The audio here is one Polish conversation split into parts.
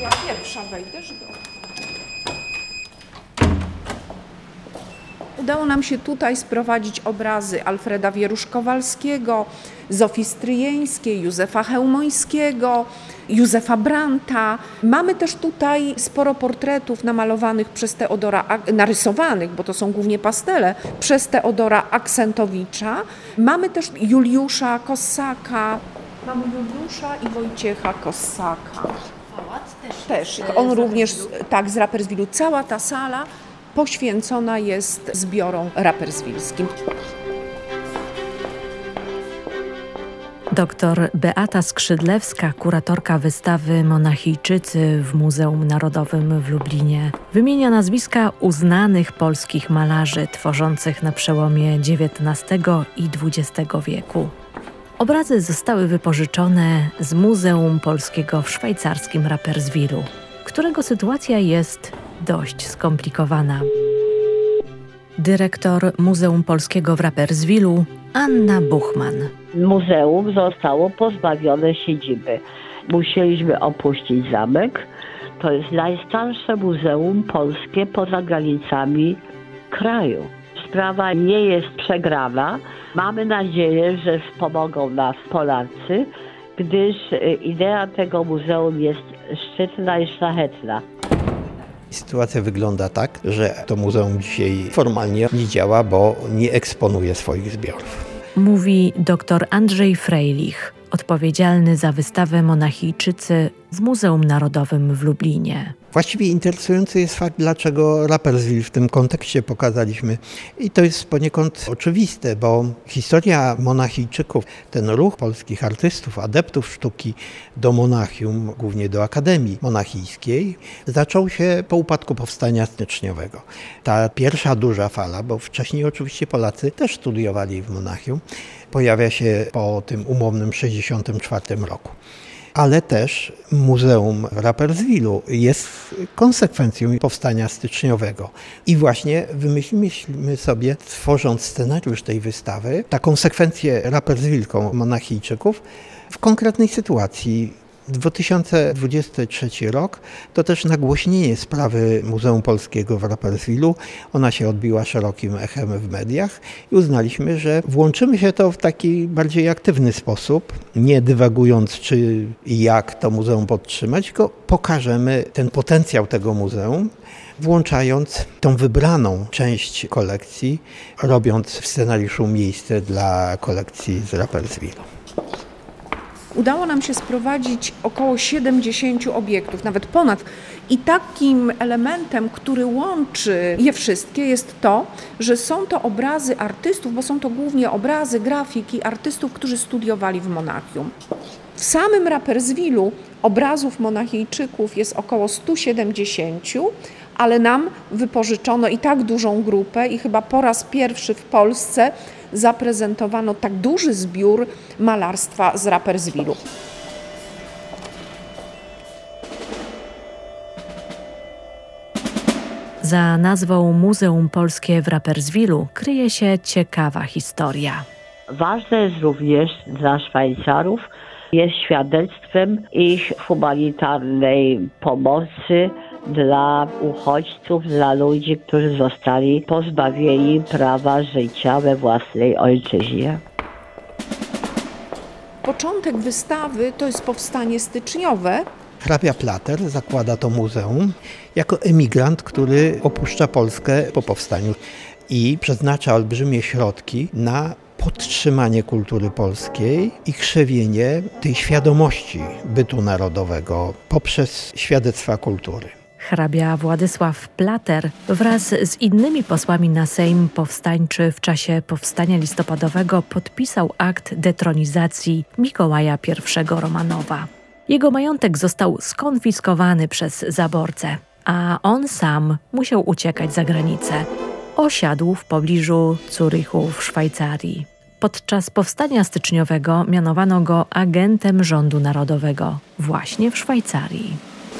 Ja pierwsza wejdę, żeby... Udało nam się tutaj sprowadzić obrazy Alfreda Wierusz-Kowalskiego, Zofii Stryjeńskiej, Józefa Chełmońskiego, Józefa Brandta. Mamy też tutaj sporo portretów namalowanych przez narysowanych, bo to są głównie pastele, przez Teodora Aksentowicza. Mamy też Juliusza Kossaka. Mamy Juliusza i Wojciecha Kossaka. Pałac Też. On również, tak, z Rapperswilu. Cała ta sala poświęcona jest zbiorom rapperswilskim. Doktor Beata Skrzydlewska, kuratorka wystawy Monachijczycy w Muzeum Narodowym w Lublinie, wymienia nazwiska uznanych polskich malarzy tworzących na przełomie XIX i XX wieku. Obrazy zostały wypożyczone z Muzeum Polskiego w szwajcarskim Rapperswilu, którego sytuacja jest dość skomplikowana. Dyrektor Muzeum Polskiego w Rapperswilu Anna Buchman. Muzeum zostało pozbawione siedziby. Musieliśmy opuścić zamek. To jest najstarsze muzeum polskie poza granicami kraju. Sprawa nie jest przegrana. Mamy nadzieję, że wspomogą nas Polacy, gdyż idea tego muzeum jest szczytna i szlachetna. Sytuacja wygląda tak, że to muzeum dzisiaj formalnie nie działa, bo nie eksponuje swoich zbiorów. Mówi dr Andrzej Frejlich, odpowiedzialny za wystawę Monachijczycy w Muzeum Narodowym w Lublinie. Właściwie interesujący jest fakt, dlaczego Rapperswil w tym kontekście pokazaliśmy. I to jest poniekąd oczywiste, bo historia Monachijczyków, ten ruch polskich artystów, adeptów sztuki do Monachium, głównie do Akademii Monachijskiej, zaczął się po upadku Powstania Styczniowego. Ta pierwsza duża fala, bo wcześniej oczywiście Polacy też studiowali w Monachium, pojawia się po tym umownym 1964 roku. Ale też Muzeum w Rapperswilu jest konsekwencją powstania styczniowego. I właśnie wymyśliliśmy sobie, tworząc scenariusz tej wystawy, taką sekwencję rapperswilską Monachijczyków w konkretnej sytuacji. 2023 rok to też nagłośnienie sprawy Muzeum Polskiego w Rapperswilu. Ona się odbiła szerokim echem w mediach i uznaliśmy, że włączymy się to w taki bardziej aktywny sposób, nie dywagując czy i jak to muzeum podtrzymać, tylko pokażemy ten potencjał tego muzeum, włączając tą wybraną część kolekcji, robiąc w scenariuszu miejsce dla kolekcji z Rapperswilu. Udało nam się sprowadzić około 70 obiektów, nawet ponad. I takim elementem, który łączy je wszystkie, jest to, że są to obrazy artystów, bo są to głównie obrazy, grafiki artystów, którzy studiowali w Monachium. W samym Rapperswilu obrazów Monachijczyków jest około 170, ale nam wypożyczono i tak dużą grupę i chyba po raz pierwszy w Polsce zaprezentowano tak duży zbiór malarstwa z Rapperswilu. Za nazwą Muzeum Polskie w Rapperswilu kryje się ciekawa historia. Ważne jest również dla Szwajcarów, jest świadectwem ich humanitarnej pomocy dla uchodźców, dla ludzi, którzy zostali pozbawieni prawa życia we własnej ojczyźnie. Początek wystawy to jest powstanie styczniowe. Hrabia Plater zakłada to muzeum jako emigrant, który opuszcza Polskę po powstaniu i przeznacza olbrzymie środki na podtrzymanie kultury polskiej i krzewienie tej świadomości bytu narodowego poprzez świadectwa kultury. Hrabia Władysław Plater wraz z innymi posłami na Sejm Powstańczy w czasie Powstania Listopadowego podpisał akt detronizacji Mikołaja I Romanowa. Jego majątek został skonfiskowany przez zaborcę, a on sam musiał uciekać za granicę. Osiadł w pobliżu Zurychu w Szwajcarii. Podczas powstania styczniowego mianowano go agentem rządu narodowego właśnie w Szwajcarii.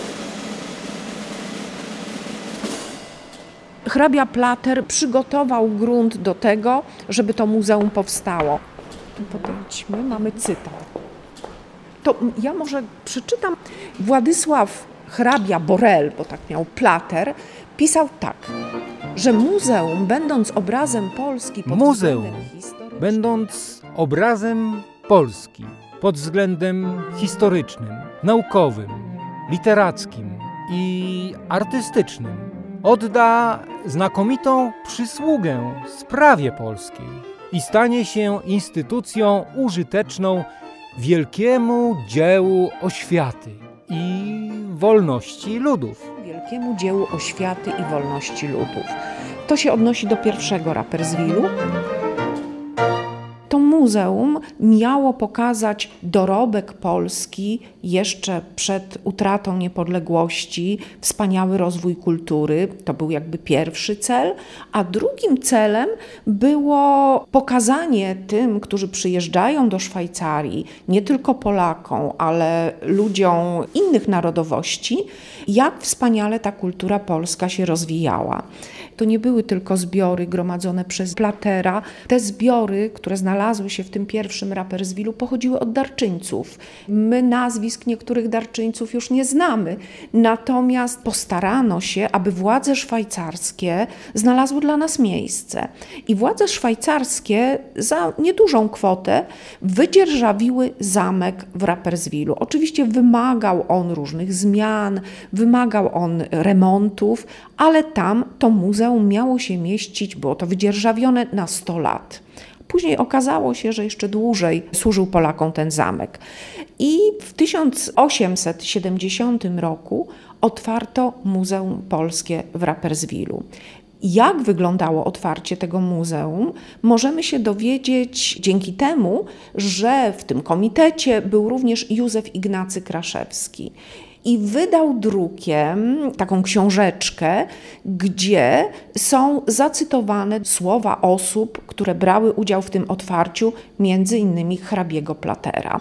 Hrabia Plater przygotował grunt do tego, żeby to muzeum powstało. Tu podejdźmy, mamy cytat. To ja może przeczytam. Władysław hrabia Borel, bo tak miał Plater, pisał tak, że muzeum, będąc obrazem Polski pod względem historycznym, będąc obrazem Polski pod względem historycznym, naukowym, literackim i artystycznym, odda znakomitą przysługę sprawie polskiej i stanie się instytucją użyteczną wielkiemu dziełu oświaty i wolności ludów. Wielkiemu dziełu oświaty i wolności ludów. To się odnosi do pierwszego Rapperswilu. To muzeum miało pokazać dorobek Polski jeszcze przed utratą niepodległości, wspaniały rozwój kultury, to był jakby pierwszy cel, a drugim celem było pokazanie tym, którzy przyjeżdżają do Szwajcarii, nie tylko Polakom, ale ludziom innych narodowości, jak wspaniale ta kultura polska się rozwijała. To nie były tylko zbiory gromadzone przez Platera. Te zbiory, które znalazły się w tym pierwszym Rapperswilu, pochodziły od darczyńców. My nazwisk niektórych darczyńców już nie znamy. Natomiast postarano się, aby władze szwajcarskie znalazły dla nas miejsce. I władze szwajcarskie za niedużą kwotę wydzierżawiły zamek w Rapperswilu. Oczywiście wymagał on różnych zmian, wymagał on remontów, ale tam to muzeum miało się mieścić, było to wydzierżawione na 100 lat. Później okazało się, że jeszcze dłużej służył Polakom ten zamek. I w 1870 roku otwarto Muzeum Polskie w Rapperswilu. Jak wyglądało otwarcie tego muzeum, możemy się dowiedzieć dzięki temu, że w tym komitecie był również Józef Ignacy Kraszewski. I wydał drukiem taką książeczkę, gdzie są zacytowane słowa osób, które brały udział w tym otwarciu, między innymi hrabiego Platera.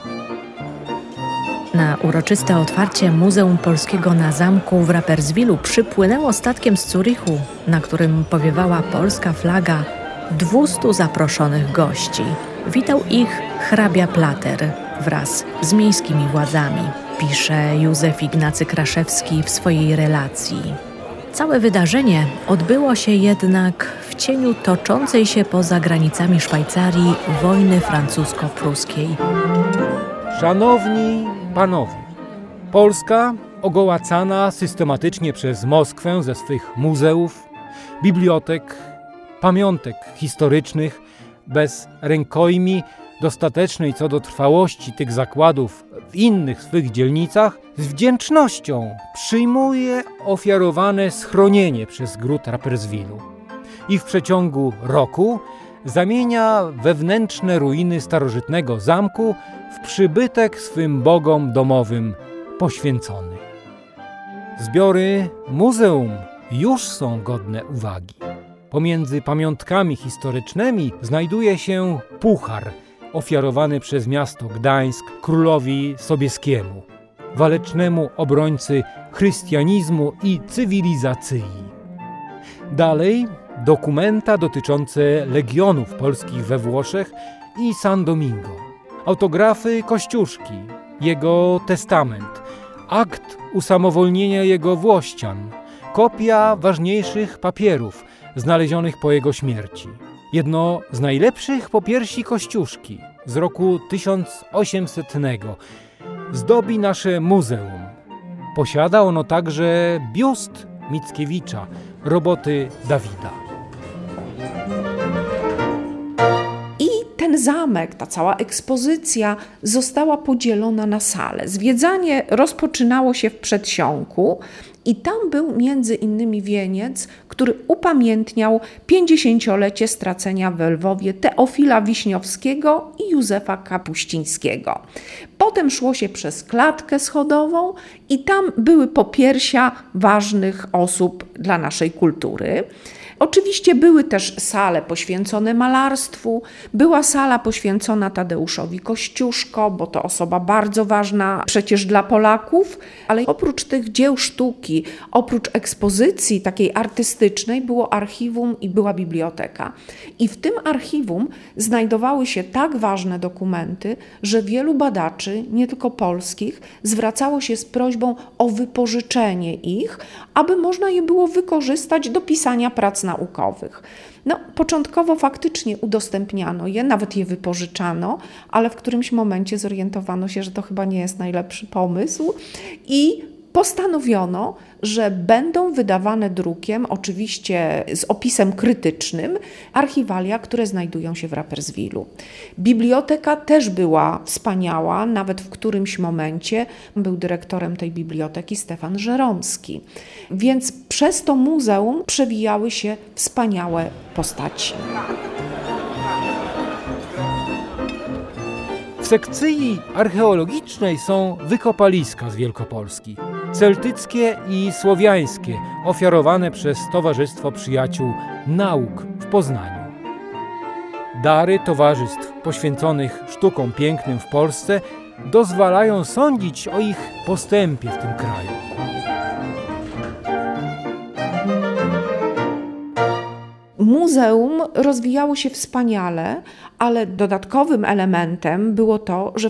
Na uroczyste otwarcie Muzeum Polskiego na zamku w Rapperswilu przypłynęło statkiem z Zurichu, na którym powiewała polska flaga, 200 zaproszonych gości. Witał ich hrabia Plater wraz z miejskimi władzami, pisze Józef Ignacy Kraszewski w swojej relacji. Całe wydarzenie odbyło się jednak w cieniu toczącej się poza granicami Szwajcarii wojny francusko-pruskiej. Szanowni panowie, Polska, ogołacana systematycznie przez Moskwę ze swych muzeów, bibliotek, pamiątek historycznych, bez rękojmi dostatecznej co do trwałości tych zakładów w innych swych dzielnicach, z wdzięcznością przyjmuje ofiarowane schronienie przez gród Rapperswilu i w przeciągu roku zamienia wewnętrzne ruiny starożytnego zamku w przybytek swym bogom domowym poświęcony. Zbiory muzeum już są godne uwagi. Pomiędzy pamiątkami historycznymi znajduje się puchar ofiarowany przez miasto Gdańsk królowi Sobieskiemu, walecznemu obrońcy chrystianizmu i cywilizacji. Dalej dokumenta dotyczące legionów polskich we Włoszech i San Domingo, autografy Kościuszki, jego testament, akt usamowolnienia jego Włościan, kopia ważniejszych papierów znalezionych po jego śmierci. Jedno z najlepszych popiersi Kościuszki z roku 1800 zdobi nasze muzeum. Posiada ono także biust Mickiewicza, roboty Dawida. I ten zamek, ta cała ekspozycja została podzielona na sale. Zwiedzanie rozpoczynało się w przedsionku i tam był między innymi wieniec, który upamiętniał 50-lecie stracenia w Lwowie Teofila Wiśniowskiego i Józefa Kapuścińskiego. Potem szło się przez klatkę schodową i tam były popiersia ważnych osób dla naszej kultury. Oczywiście były też sale poświęcone malarstwu, była sala poświęcona Tadeuszowi Kościuszko, bo to osoba bardzo ważna przecież dla Polaków, ale oprócz tych dzieł sztuki, oprócz ekspozycji takiej artystycznej było archiwum i była biblioteka. I w tym archiwum znajdowały się tak ważne dokumenty, że wielu badaczy, nie tylko polskich, zwracało się z prośbą o wypożyczenie ich, aby można je było wykorzystać do pisania prac naukowych. Początkowo faktycznie udostępniano je, nawet je wypożyczano, ale w którymś momencie zorientowano się, że to chyba nie jest najlepszy pomysł i postanowiono, że będą wydawane drukiem, oczywiście z opisem krytycznym, archiwalia, które znajdują się w Rapperswilu. Biblioteka też była wspaniała, nawet w którymś momencie był dyrektorem tej biblioteki Stefan Żeromski. Więc przez to muzeum przewijały się wspaniałe postaci. W sekcji archeologicznej są wykopaliska z Wielkopolski, celtyckie i słowiańskie, ofiarowane przez Towarzystwo Przyjaciół Nauk w Poznaniu. Dary towarzystw poświęconych sztukom pięknym w Polsce dozwalają sądzić o ich postępie w tym kraju. Muzeum rozwijało się wspaniale, ale dodatkowym elementem było to, że w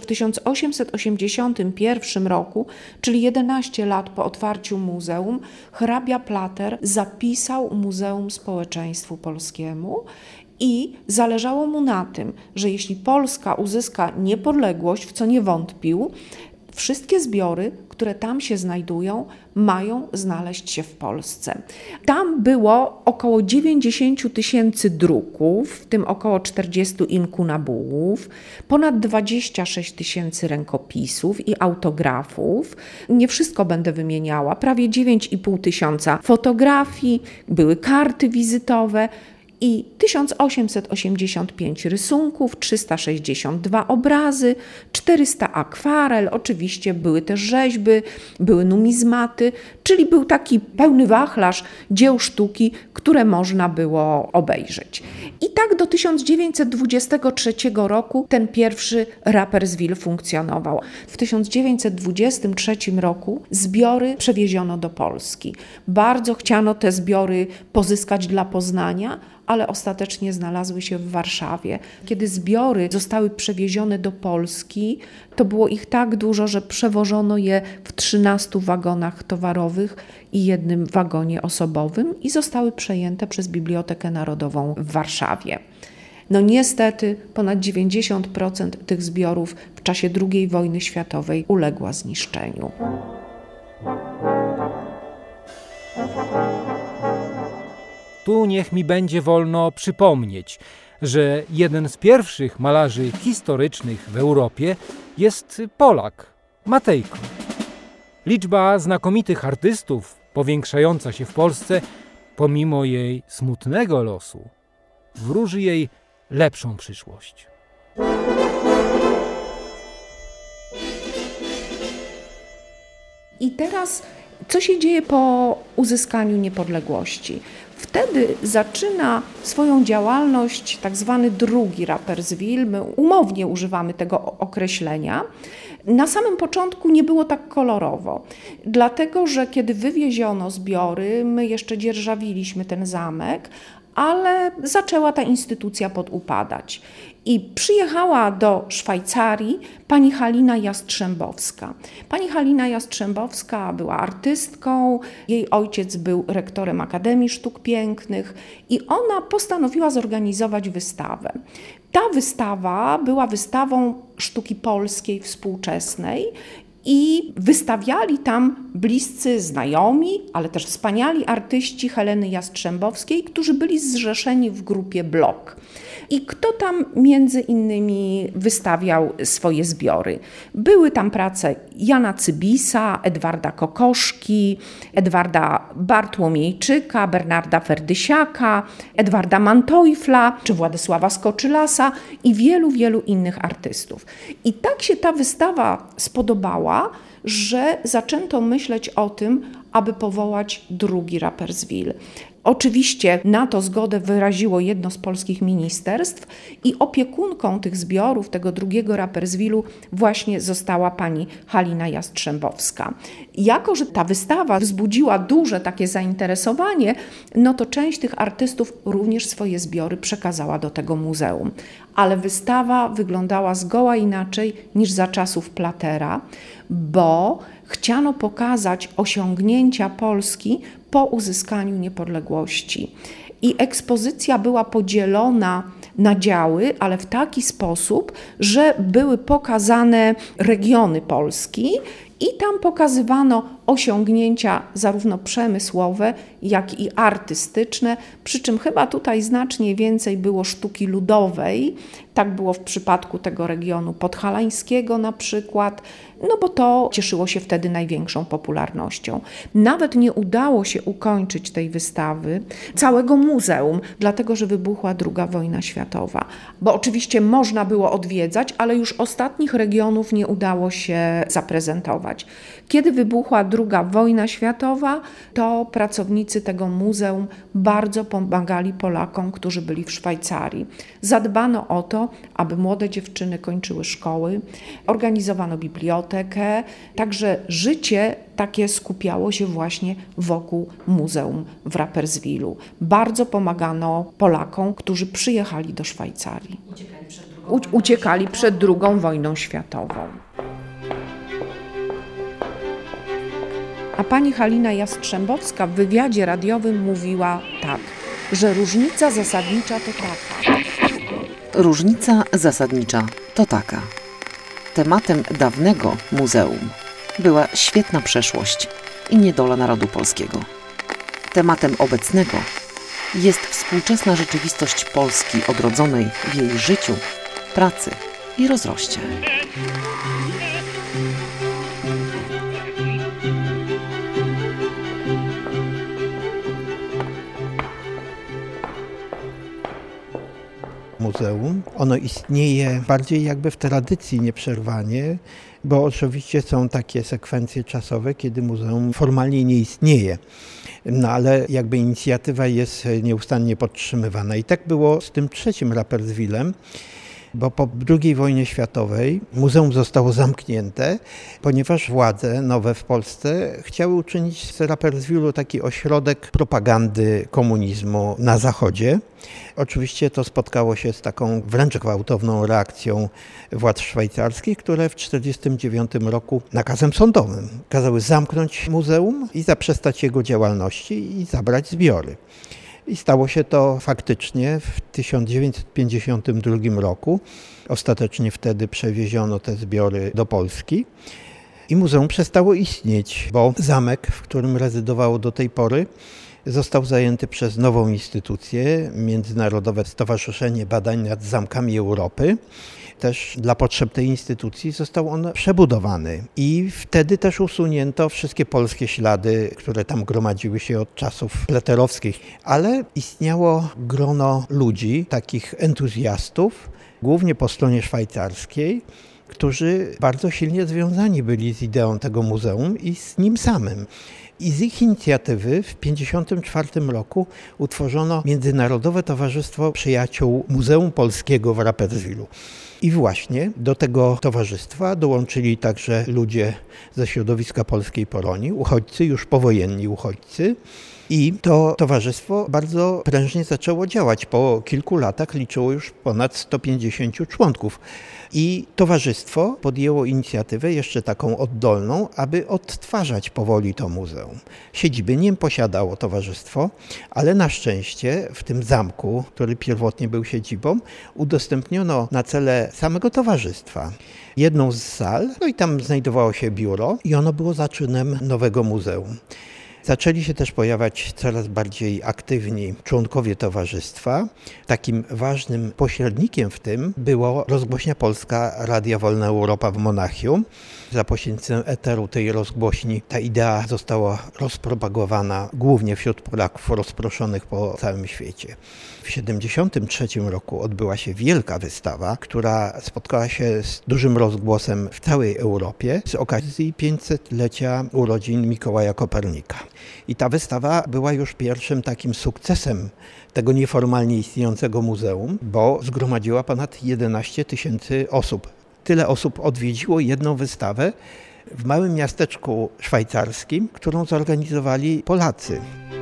1881 roku, czyli 11 lat po otwarciu muzeum, hrabia Plater zapisał muzeum społeczeństwu polskiemu i zależało mu na tym, że jeśli Polska uzyska niepodległość, w co nie wątpił, wszystkie zbiory, które tam się znajdują, mają znaleźć się w Polsce. Tam było około 90 000 druków, w tym około 40 inkunabułów, ponad 26 000 rękopisów i autografów. Nie wszystko będę wymieniała, prawie 9,5 tysiąca fotografii, były karty wizytowe, i 1885 rysunków, 362 obrazy, 400 akwarel, oczywiście były też rzeźby, były numizmaty, czyli był taki pełny wachlarz dzieł sztuki, które można było obejrzeć. I tak do 1923 roku ten pierwszy Rapperswil funkcjonował. W 1923 roku zbiory przewieziono do Polski. Bardzo chciano te zbiory pozyskać dla Poznania, ale ostatecznie znalazły się w Warszawie. Kiedy zbiory zostały przewiezione do Polski, to było ich tak dużo, że przewożono je w 13 wagonach towarowych i 1 wagonie osobowym i zostały przejęte przez Bibliotekę Narodową w Warszawie. Niestety ponad 90% tych zbiorów w czasie II wojny światowej uległa zniszczeniu. Tu niech mi będzie wolno przypomnieć, że jeden z pierwszych malarzy historycznych w Europie jest Polak, Matejko. Liczba znakomitych artystów powiększająca się w Polsce, pomimo jej smutnego losu, wróży jej lepszą przyszłość. I teraz, co się dzieje po uzyskaniu niepodległości? Wtedy zaczyna swoją działalność tak zwany drugi Rapperswil. My umownie używamy tego określenia. Na samym początku nie było tak kolorowo, dlatego że kiedy wywieziono zbiory, my jeszcze dzierżawiliśmy ten zamek, ale zaczęła ta instytucja podupadać. I przyjechała do Szwajcarii pani Halina Jastrzębowska. Pani Halina Jastrzębowska była artystką, jej ojciec był rektorem Akademii Sztuk Pięknych i ona postanowiła zorganizować wystawę. Ta wystawa była wystawą sztuki polskiej współczesnej i wystawiali tam bliscy znajomi, ale też wspaniali artyści Heleny Jastrzębowskiej, którzy byli zrzeszeni w grupie Blok. I kto tam między innymi wystawiał swoje zbiory? Były tam prace Jana Cybisa, Edwarda Kokoszki, Edwarda Bartłomiejczyka, Bernarda Ferdysiaka, Edwarda Manteuffla czy Władysława Skoczylasa i wielu, wielu innych artystów. I tak się ta wystawa spodobała, że zaczęto myśleć o tym, aby powołać drugi Rapperswil. Oczywiście na to zgodę wyraziło jedno z polskich ministerstw i opiekunką tych zbiorów, tego drugiego Rapperswilu właśnie została pani Halina Jastrzębowska. Jako że ta wystawa wzbudziła duże takie zainteresowanie, no to część tych artystów również swoje zbiory przekazała do tego muzeum. Ale wystawa wyglądała zgoła inaczej niż za czasów Plattera, bo chciano pokazać osiągnięcia Polski po uzyskaniu niepodległości. I ekspozycja była podzielona na działy, ale w taki sposób, że były pokazane regiony Polski i tam pokazywano osiągnięcia zarówno przemysłowe, jak i artystyczne, przy czym chyba tutaj znacznie więcej było sztuki ludowej. Tak było w przypadku tego regionu podhalańskiego na przykład, no bo to cieszyło się wtedy największą popularnością. Nawet nie udało się ukończyć tej wystawy, całego muzeum, dlatego że wybuchła II wojna światowa. Bo oczywiście można było odwiedzać, ale już ostatnich regionów nie udało się zaprezentować. Kiedy wybuchła II wojna światowa, to pracownicy tego muzeum bardzo pomagali Polakom, którzy byli w Szwajcarii. Zadbano o to, aby młode dziewczyny kończyły szkoły, organizowano bibliotekę, także życie takie skupiało się właśnie wokół muzeum w Rapperswilu. Bardzo pomagano Polakom, którzy przyjechali do Szwajcarii. Uciekali przed II wojną światową. A pani Halina Jastrzębowska w wywiadzie radiowym mówiła tak, że różnica zasadnicza to taka. Różnica zasadnicza to taka. Tematem dawnego muzeum była świetna przeszłość i niedola narodu polskiego. Tematem obecnego jest współczesna rzeczywistość Polski odrodzonej w jej życiu, pracy i rozroście. Muzeum. Ono istnieje bardziej jakby w tradycji nieprzerwanie, bo oczywiście są takie sekwencje czasowe, kiedy muzeum formalnie nie istnieje. No ale jakby inicjatywa jest nieustannie podtrzymywana. I tak było z tym trzecim Rapperswilem, bo po II wojnie światowej muzeum zostało zamknięte, ponieważ władze nowe w Polsce chciały uczynić z Rapperswilu taki ośrodek propagandy komunizmu na Zachodzie. Oczywiście to spotkało się z taką wręcz gwałtowną reakcją władz szwajcarskich, które w 1949 roku nakazem sądowym kazały zamknąć muzeum i zaprzestać jego działalności i zabrać zbiory. I stało się to faktycznie w 1952 roku. Ostatecznie wtedy przewieziono te zbiory do Polski i muzeum przestało istnieć, bo zamek, w którym rezydowało do tej pory, został zajęty przez nową instytucję, Międzynarodowe Stowarzyszenie Badań nad Zamkami Europy. Też dla potrzeb tej instytucji został on przebudowany i wtedy też usunięto wszystkie polskie ślady, które tam gromadziły się od czasów platterowskich, ale istniało grono ludzi, takich entuzjastów, głównie po stronie szwajcarskiej, którzy bardzo silnie związani byli z ideą tego muzeum i z nim samym. I z ich inicjatywy w 1954 roku utworzono Międzynarodowe Towarzystwo Przyjaciół Muzeum Polskiego w Rapperswilu. I właśnie do tego towarzystwa dołączyli także ludzie ze środowiska polskiej Polonii, uchodźcy, już powojenni uchodźcy. I to towarzystwo bardzo prężnie zaczęło działać. Po kilku latach liczyło już ponad 150 członków. I towarzystwo podjęło inicjatywę jeszcze taką oddolną, aby odtwarzać powoli to muzeum. Siedziby nie posiadało towarzystwo, ale na szczęście w tym zamku, który pierwotnie był siedzibą, udostępniono na cele samego towarzystwa jedną z sal, no i tam znajdowało się biuro i ono było zaczynem nowego muzeum. Zaczęli się też pojawiać coraz bardziej aktywni członkowie towarzystwa. Takim ważnym pośrednikiem w tym było rozgłośnia polska Radia Wolna Europa w Monachium. Za pośrednictwem eteru tej rozgłośni ta idea została rozpropagowana głównie wśród Polaków rozproszonych po całym świecie. W 1973 roku odbyła się wielka wystawa, która spotkała się z dużym rozgłosem w całej Europie z okazji 500-lecia urodzin Mikołaja Kopernika. I ta wystawa była już pierwszym takim sukcesem tego nieformalnie istniejącego muzeum, bo zgromadziła ponad 11 000 osób. Tyle osób odwiedziło jedną wystawę w małym miasteczku szwajcarskim, którą zorganizowali Polacy.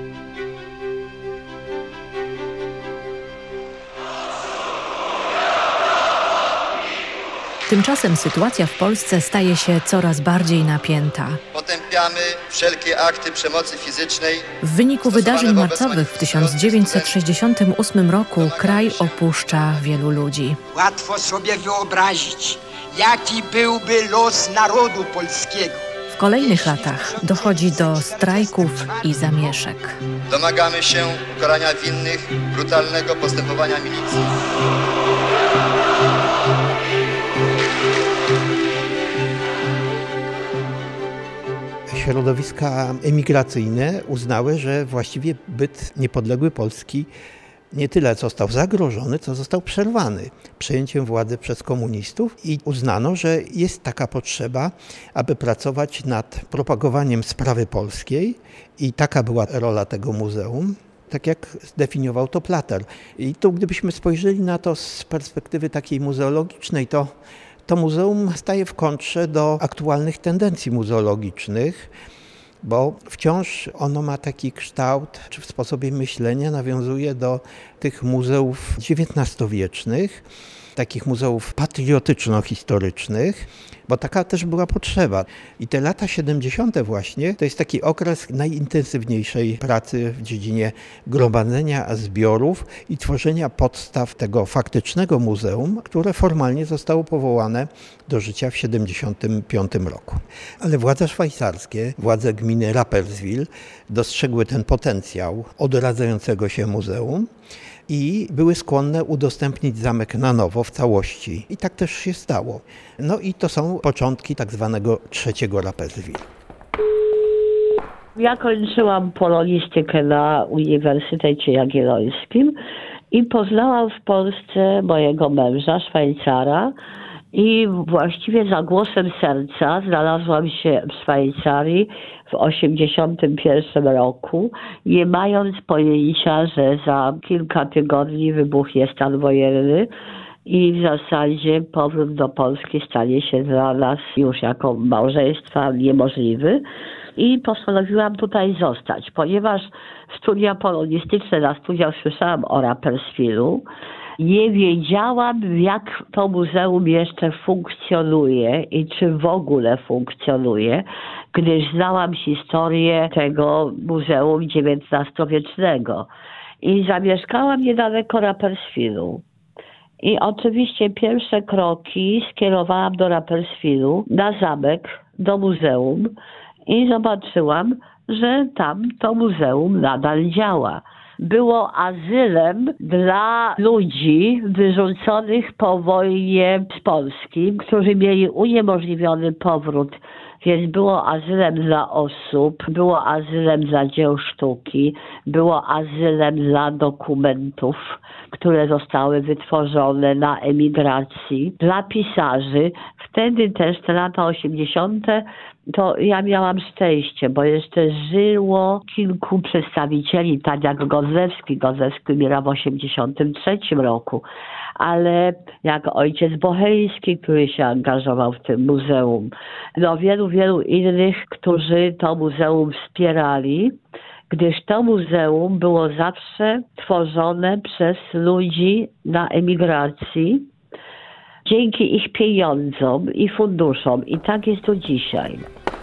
Tymczasem sytuacja w Polsce staje się coraz bardziej napięta. Potępiamy wszelkie akty przemocy fizycznej. W wyniku wydarzeń marcowych w 1968 roku kraj opuszcza wielu ludzi. Łatwo sobie wyobrazić, jaki byłby los narodu polskiego. W kolejnych latach dochodzi do strajków i zamieszek. Domagamy się ukarania winnych brutalnego postępowania milicji. Środowiska emigracyjne uznały, że właściwie byt niepodległej Polski nie tyle został zagrożony, co został przerwany przejęciem władzy przez komunistów i uznano, że jest taka potrzeba, aby pracować nad propagowaniem sprawy polskiej i taka była rola tego muzeum, tak jak zdefiniował to Plater. I tu gdybyśmy spojrzeli na to z perspektywy takiej muzeologicznej, to muzeum staje w kontrze do aktualnych tendencji muzeologicznych, bo wciąż ono ma taki kształt, czy w sposobie myślenia nawiązuje do tych muzeów XIX-wiecznych, takich muzeów patriotyczno-historycznych, bo taka też była potrzeba. I te lata 70. właśnie to jest taki okres najintensywniejszej pracy w dziedzinie gromadzenia zbiorów i tworzenia podstaw tego faktycznego muzeum, które formalnie zostało powołane do życia w 75 roku. Ale władze szwajcarskie, władze gminy Rapperswil dostrzegły ten potencjał odradzającego się muzeum i były skłonne udostępnić zamek na nowo w całości. I tak też się stało. No i to są początki tak zwanego trzeciego Rapperswil. Ja kończyłam polonistykę na Uniwersytecie Jagiellońskim i poznałam w Polsce mojego męża, Szwajcara, i właściwie za głosem serca znalazłam się w Szwajcarii w 1981 roku, nie mając pojęcia, że za kilka tygodni wybuchnie stan wojenny i w zasadzie powrót do Polski stanie się dla nas już jako małżeństwa niemożliwy. I postanowiłam tutaj zostać, ponieważ studia polonistyczne, na studiach słyszałam o Rapperswilu. Nie wiedziałam, jak to muzeum jeszcze funkcjonuje i czy w ogóle funkcjonuje, gdyż znałam historię tego muzeum XIX-wiecznego. I zamieszkałam niedaleko Rapperswilu. I oczywiście pierwsze kroki skierowałam do Rapperswilu, na zamek, do muzeum i zobaczyłam, że tam to muzeum nadal działa. Było azylem dla ludzi wyrzuconych po wojnie z Polski, którzy mieli uniemożliwiony powrót, więc było azylem dla osób, było azylem dla dzieł sztuki, było azylem dla dokumentów, które zostały wytworzone na emigracji, dla pisarzy. Wtedy też te lata 80. to ja miałam szczęście, bo jeszcze żyło kilku przedstawicieli, tak jak Godlewski. Godlewski umiera w 83 roku, ale jak ojciec Bocheński, który się angażował w tym muzeum. No wielu innych, którzy to muzeum wspierali, gdyż to muzeum było zawsze tworzone przez ludzi na emigracji, dzięki ich pieniądzom i funduszom. I tak jest do dzisiaj.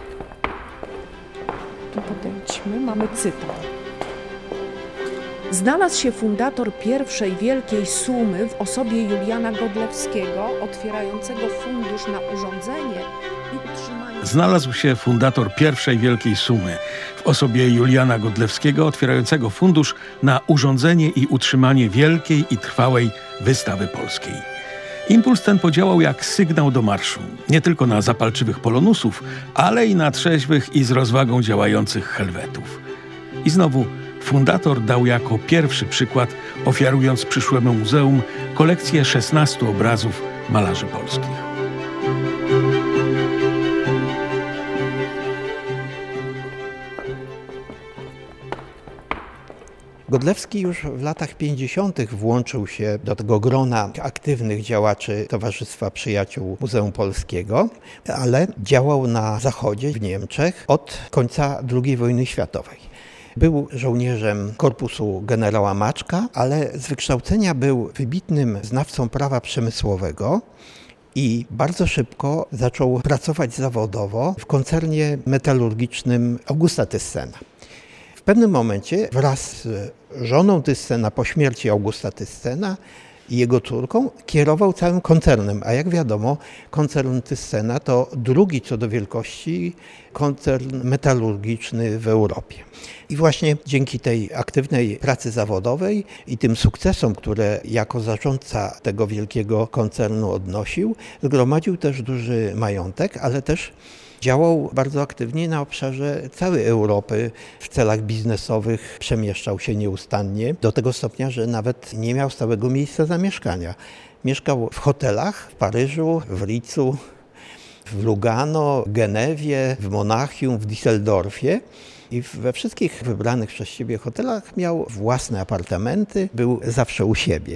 Tu podejdźmy, mamy cytat. Znalazł się fundator pierwszej wielkiej sumy w osobie Juliana Godlewskiego, otwierającego fundusz na urządzenie i utrzymanie znalazł się fundator pierwszej wielkiej sumy w osobie Juliana Godlewskiego, otwierającego fundusz na urządzenie i utrzymanie wielkiej i trwałej wystawy polskiej. Impuls ten podziałał jak sygnał do marszu, nie tylko na zapalczywych polonusów, ale i na trzeźwych i z rozwagą działających helwetów. I znowu fundator dał jako pierwszy przykład, ofiarując przyszłemu muzeum kolekcję 16 obrazów malarzy polskich. Godlewski już w latach 50. włączył się do tego grona aktywnych działaczy Towarzystwa Przyjaciół Muzeum Polskiego, ale działał na zachodzie, w Niemczech, od końca II wojny światowej. Był żołnierzem korpusu generała Maczka, ale z wykształcenia był wybitnym znawcą prawa przemysłowego i bardzo szybko zaczął pracować zawodowo w koncernie metalurgicznym Augusta Thyssena. W pewnym momencie wraz z żoną Thyssena po śmierci Augusta Thyssena i jego córką kierował całym koncernem, a jak wiadomo koncern Thyssena to drugi co do wielkości koncern metalurgiczny w Europie. I właśnie dzięki tej aktywnej pracy zawodowej i tym sukcesom, które jako zarządca tego wielkiego koncernu odnosił, zgromadził też duży majątek, ale też działał bardzo aktywnie na obszarze całej Europy. W celach biznesowych przemieszczał się nieustannie, do tego stopnia, że nawet nie miał stałego miejsca zamieszkania. Mieszkał w hotelach w Paryżu, w Rizu, w Lugano, w Genewie, w Monachium, w Düsseldorfie. I we wszystkich wybranych przez siebie hotelach miał własne apartamenty, był zawsze u siebie.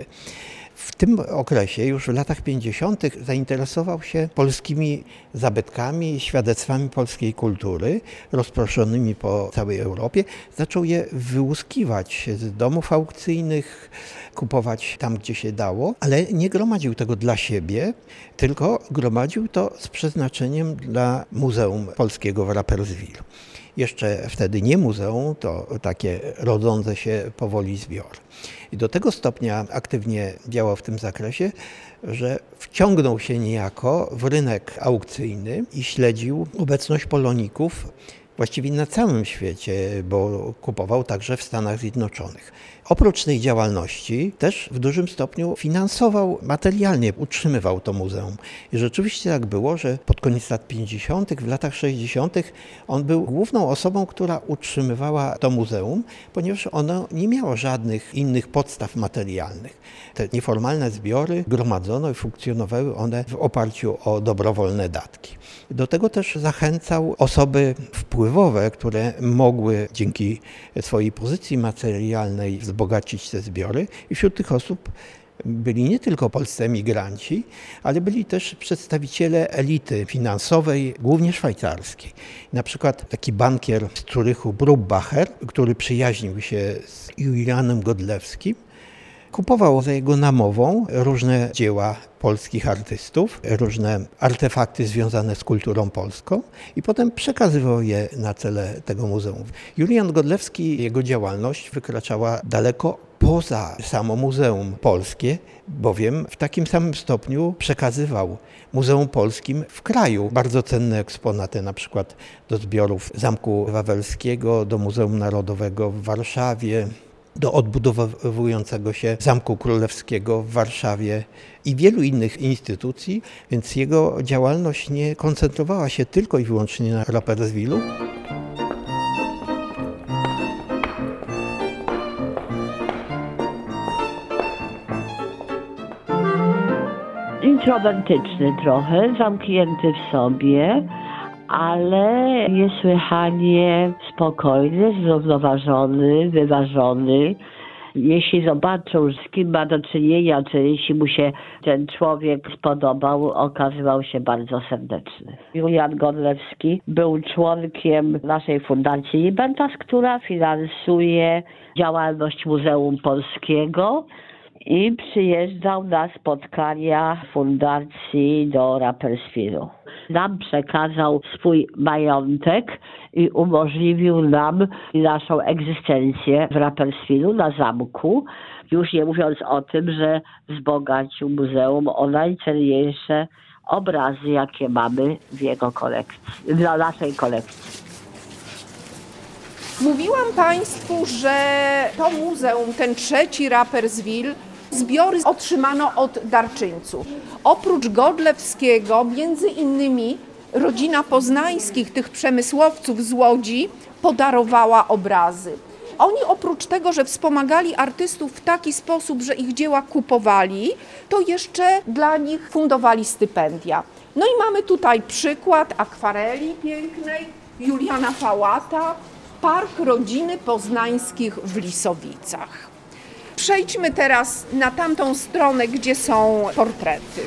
W tym okresie, już w latach 50. zainteresował się polskimi zabytkami, świadectwami polskiej kultury, rozproszonymi po całej Europie. Zaczął je wyłuskiwać z domów aukcyjnych, kupować tam, gdzie się dało, ale nie gromadził tego dla siebie, tylko gromadził to z przeznaczeniem dla Muzeum Polskiego w Rapperswil. Jeszcze wtedy nie muzeum, to takie rodzące się powoli zbiory. I do tego stopnia aktywnie działał w tym zakresie, że wciągnął się niejako w rynek aukcyjny i śledził obecność poloników właściwie na całym świecie, bo kupował także w Stanach Zjednoczonych. Oprócz tej działalności też w dużym stopniu finansował, materialnie utrzymywał to muzeum. I rzeczywiście tak było, że pod koniec lat 50., w latach 60. on był główną osobą, która utrzymywała to muzeum, ponieważ ono nie miało żadnych innych podstaw materialnych. Te nieformalne zbiory gromadzono i funkcjonowały one w oparciu o dobrowolne datki. Do tego też zachęcał osoby wpływowe, które mogły dzięki swojej pozycji materialnej wzbogacić te zbiory i wśród tych osób byli nie tylko polscy emigranci, ale byli też przedstawiciele elity finansowej, głównie szwajcarskiej. Na przykład taki bankier z Zurychu Brubbacher, który przyjaźnił się z Julianem Godlewskim, kupował za jego namową różne dzieła polskich artystów, różne artefakty związane z kulturą polską i potem przekazywał je na cele tego muzeum. Julian Godlewski, jego działalność wykraczała daleko poza samo Muzeum Polskie, bowiem w takim samym stopniu przekazywał Muzeum Polskim w kraju bardzo cenne eksponaty, na przykład do zbiorów Zamku Wawelskiego, do Muzeum Narodowego w Warszawie, do odbudowującego się Zamku Królewskiego w Warszawie i wielu innych instytucji, więc jego działalność nie koncentrowała się tylko i wyłącznie na Rapperswilu. Introwertyczny trochę, zamknięty w sobie, ale niesłychanie spokojny, zrównoważony, wyważony. Jeśli zobaczył, z kim ma do czynienia, czy jeśli mu się ten człowiek spodobał, okazywał się bardzo serdeczny. Julian Godlewski był członkiem naszej Fundacji Libertas, która finansuje działalność Muzeum Polskiego i przyjeżdżał na spotkania fundacji do Rapperswilu. Nam przekazał swój majątek i umożliwił nam naszą egzystencję w Rapperswilu na zamku, już nie mówiąc o tym, że wzbogacił muzeum o najcenniejsze obrazy, jakie mamy w jego kolekcji, dla naszej kolekcji. Mówiłam Państwu, że to muzeum, ten trzeci Rapperswil, zbiory otrzymano od darczyńców. Oprócz Godlewskiego, między innymi rodzina Poznańskich, tych przemysłowców z Łodzi, podarowała obrazy. Oni oprócz tego, że wspomagali artystów w taki sposób, że ich dzieła kupowali, to jeszcze dla nich fundowali stypendia. No i mamy tutaj przykład akwareli pięknej Juliana Pałata, Park Rodziny Poznańskich w Lisowicach. Przejdźmy teraz na tamtą stronę, gdzie są portrety.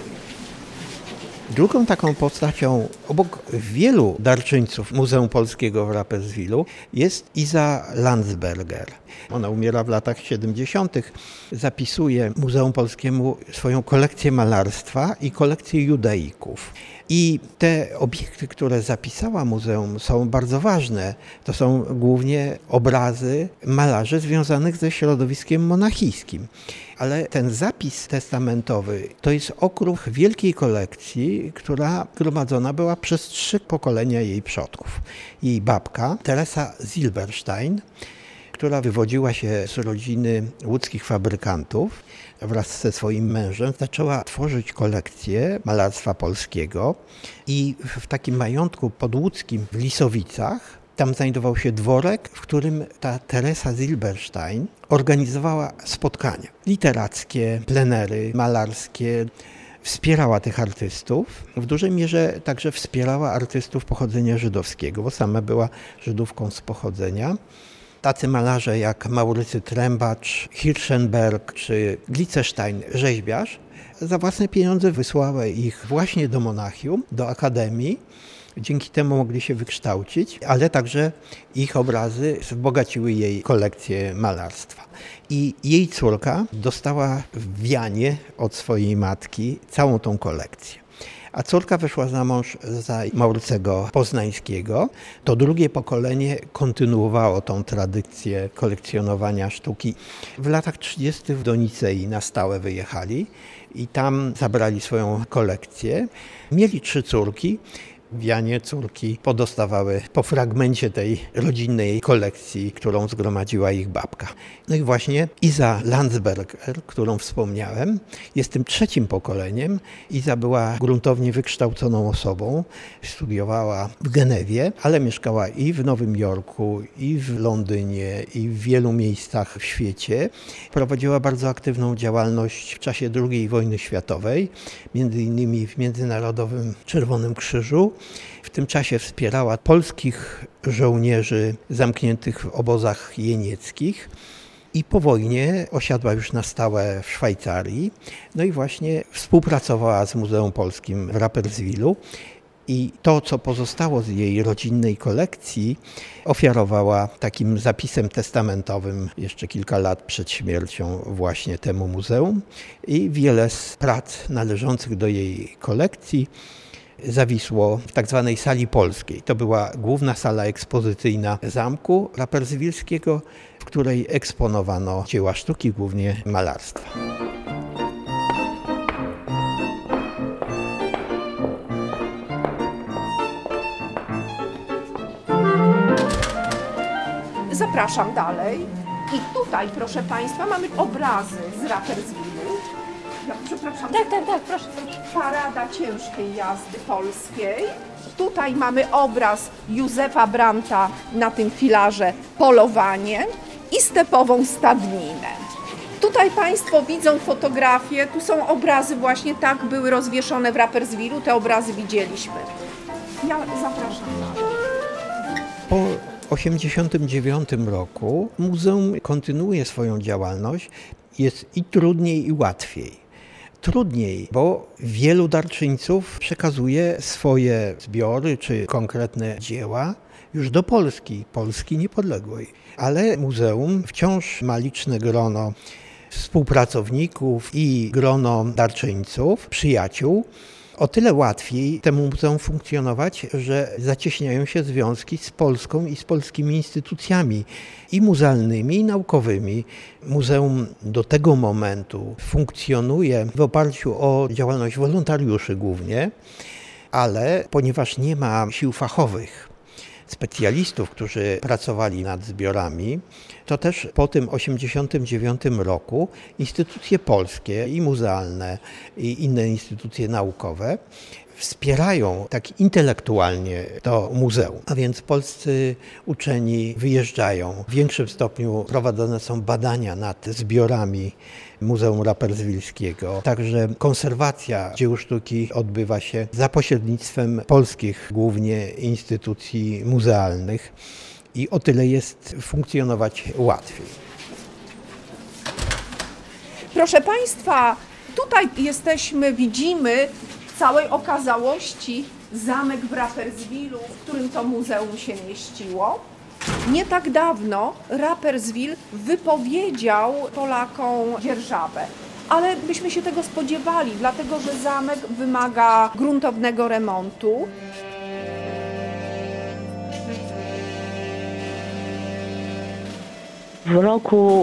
Drugą taką postacią, obok wielu darczyńców Muzeum Polskiego w Rapperswilu, jest Iza Landsberger. Ona umiera w latach 70. Zapisuje Muzeum Polskiemu swoją kolekcję malarstwa i kolekcję judaików. I te obiekty, które zapisała muzeum, są bardzo ważne. To są głównie obrazy malarzy związanych ze środowiskiem monachijskim. Ale ten zapis testamentowy to jest okruch wielkiej kolekcji, która gromadzona była przez 3 pokolenia jej przodków. Jej babka, Teresa Zilberstein, która wywodziła się z rodziny łódzkich fabrykantów, wraz ze swoim mężem zaczęła tworzyć kolekcję malarstwa polskiego i w takim majątku podłódzkim w Lisowicach tam znajdował się dworek, w którym ta Teresa Zilberstein organizowała spotkania literackie, plenery, malarskie. Wspierała tych artystów. W dużej mierze także wspierała artystów pochodzenia żydowskiego, bo sama była Żydówką z pochodzenia. Tacy malarze jak Maurycy Trębacz, Hirschenberg czy Glitzestein, rzeźbiarz, za własne pieniądze wysłała ich właśnie do Monachium, do Akademii. Dzięki temu mogli się wykształcić, ale także ich obrazy wzbogaciły jej kolekcję malarstwa. I jej córka dostała w Wianie od swojej matki całą tą kolekcję. A córka wyszła za mąż za Maurycego Poznańskiego. To drugie pokolenie kontynuowało tą tradycję kolekcjonowania sztuki. W latach 30. do Nicei na stałe wyjechali i tam zabrali swoją kolekcję. Mieli 3 córki. W Wianie córki podostawały po fragmencie tej rodzinnej kolekcji, którą zgromadziła ich babka. No i właśnie Iza Landsberger, którą wspomniałem, jest tym 3. pokoleniem. Iza była gruntownie wykształconą osobą, studiowała w Genewie, ale mieszkała i w Nowym Jorku, i w Londynie, i w wielu miejscach w świecie. Prowadziła bardzo aktywną działalność w czasie II wojny światowej, między innymi w Międzynarodowym Czerwonym Krzyżu. W tym czasie wspierała polskich żołnierzy zamkniętych w obozach jenieckich i po wojnie osiadła już na stałe w Szwajcarii. No i właśnie współpracowała z Muzeum Polskim w Rapperswilu i to, co pozostało z jej rodzinnej kolekcji, ofiarowała takim zapisem testamentowym jeszcze kilka lat przed śmiercią właśnie temu muzeum i wiele z prac należących do jej kolekcji zawisło w tak zwanej sali polskiej. To była główna sala ekspozycyjna zamku rapperswilskiego, w której eksponowano dzieła sztuki, głównie malarstwa. Zapraszam dalej. I tutaj, proszę Państwa, mamy obrazy z Rapperswilu. Ja, przepraszam. Tak, proszę. Parada ciężkiej jazdy polskiej. Tutaj mamy obraz Józefa Brandta na tym filarze Polowanie i stepową stadninę. Tutaj Państwo widzą fotografię, tu są obrazy właśnie tak były rozwieszone w Rapperswilu, te obrazy widzieliśmy. Ja zapraszam dalej. Po 1989 roku muzeum kontynuuje swoją działalność. Jest i trudniej, i łatwiej. Trudniej, bo wielu darczyńców przekazuje swoje zbiory czy konkretne dzieła już do Polski niepodległej. Ale muzeum wciąż ma liczne grono współpracowników i grono darczyńców, przyjaciół. o tyle łatwiej temu muzeum funkcjonować, że zacieśniają się związki z Polską i z polskimi instytucjami i muzealnymi, i naukowymi. Muzeum do tego momentu funkcjonuje w oparciu o działalność wolontariuszy głównie, ale ponieważ nie ma sił fachowych, specjalistów, którzy pracowali nad zbiorami, to też po tym 1989 roku instytucje polskie i muzealne i inne instytucje naukowe wspierają tak intelektualnie to muzeum. A więc polscy uczeni wyjeżdżają. W większym stopniu prowadzone są badania nad zbiorami Muzeum Rapperswilskiego. Także konserwacja dzieł sztuki odbywa się za pośrednictwem polskich głównie instytucji muzealnych i o tyle jest funkcjonować łatwiej. Proszę Państwa, tutaj widzimy w całej okazałości zamek w Rapperswilu, w którym to muzeum się mieściło. Nie tak dawno Rapperswil wypowiedział Polakom dzierżawę, ale byśmy się tego spodziewali, dlatego że zamek wymaga gruntownego remontu. W roku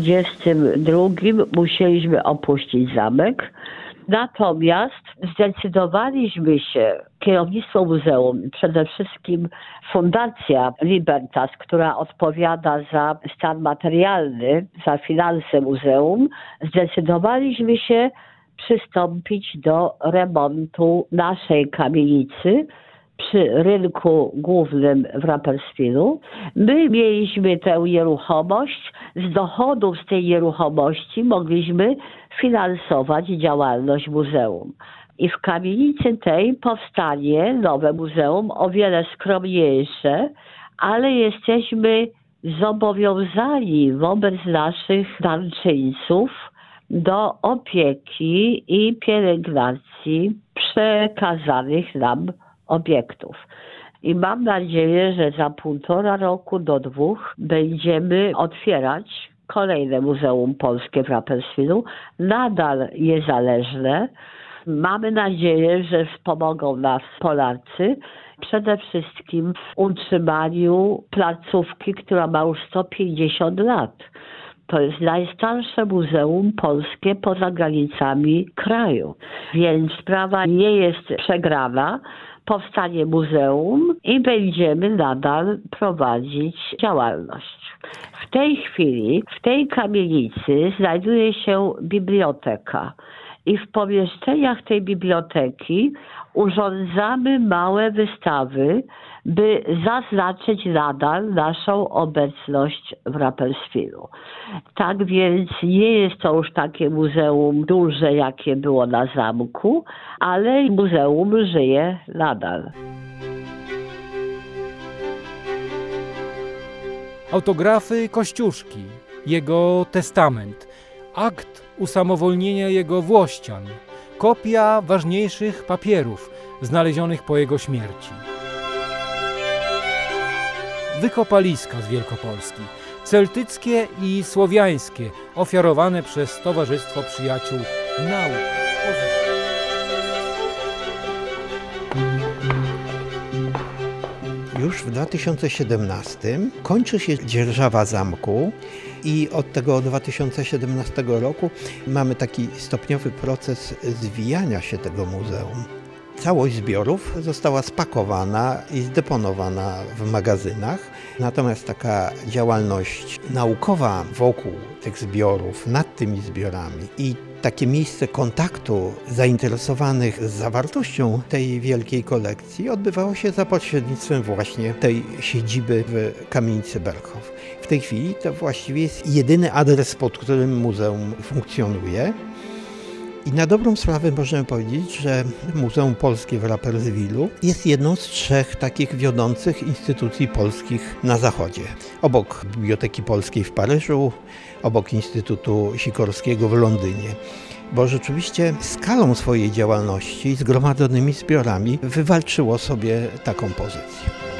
1922 musieliśmy opuścić zamek, natomiast zdecydowaliśmy się, kierownictwo muzeum, przede wszystkim Fundacja Libertas, która odpowiada za stan materialny, za finanse muzeum, zdecydowaliśmy się przystąpić do remontu naszej kamienicy przy rynku głównym w Rapperswilu. My mieliśmy tę nieruchomość, z dochodów z tej nieruchomości mogliśmy finansować działalność muzeum. I w kamienicy tej powstanie nowe muzeum, o wiele skromniejsze, ale jesteśmy zobowiązani wobec naszych darczyńców do opieki i pielęgnacji przekazanych nam obiektów. I mam nadzieję, że za 1,5 roku do 2 będziemy otwierać kolejne Muzeum Polskie w Rapperswilu, nadal niezależne. Mamy nadzieję, że wspomogą nas Polacy, przede wszystkim w utrzymaniu placówki, która ma już 150 lat. To jest najstarsze muzeum polskie poza granicami kraju, więc sprawa nie jest przegrana. Powstanie muzeum i będziemy nadal prowadzić działalność. W tej chwili w tej kamienicy znajduje się biblioteka i w pomieszczeniach tej biblioteki urządzamy małe wystawy, by zaznaczyć nadal naszą obecność w Rapperswilu. Tak więc nie jest to już takie muzeum duże, jakie było na zamku, ale muzeum żyje nadal. Autografy Kościuszki, jego testament, akt usamowolnienia jego włościan, kopia ważniejszych papierów znalezionych po jego śmierci. Wykopaliska z Wielkopolski, celtyckie i słowiańskie, ofiarowane przez Towarzystwo Przyjaciół Nauk. Już w 2017 kończy się dzierżawa zamku i od tego 2017 roku mamy taki stopniowy proces zwijania się tego muzeum. Całość zbiorów została spakowana i zdeponowana w magazynach, natomiast taka działalność naukowa wokół tych zbiorów, nad tymi zbiorami i takie miejsce kontaktu zainteresowanych zawartością tej wielkiej kolekcji odbywało się za pośrednictwem właśnie tej siedziby w kamienicy Berghof. W tej chwili to właściwie jest jedyny adres, pod którym muzeum funkcjonuje. I na dobrą sprawę możemy powiedzieć, że Muzeum Polskie w Rapperswilu jest jedną z 3 takich wiodących instytucji polskich na Zachodzie. Obok Biblioteki Polskiej w Paryżu, obok Instytutu Sikorskiego w Londynie. Bo rzeczywiście skalą swojej działalności, zgromadzonymi zbiorami wywalczyło sobie taką pozycję.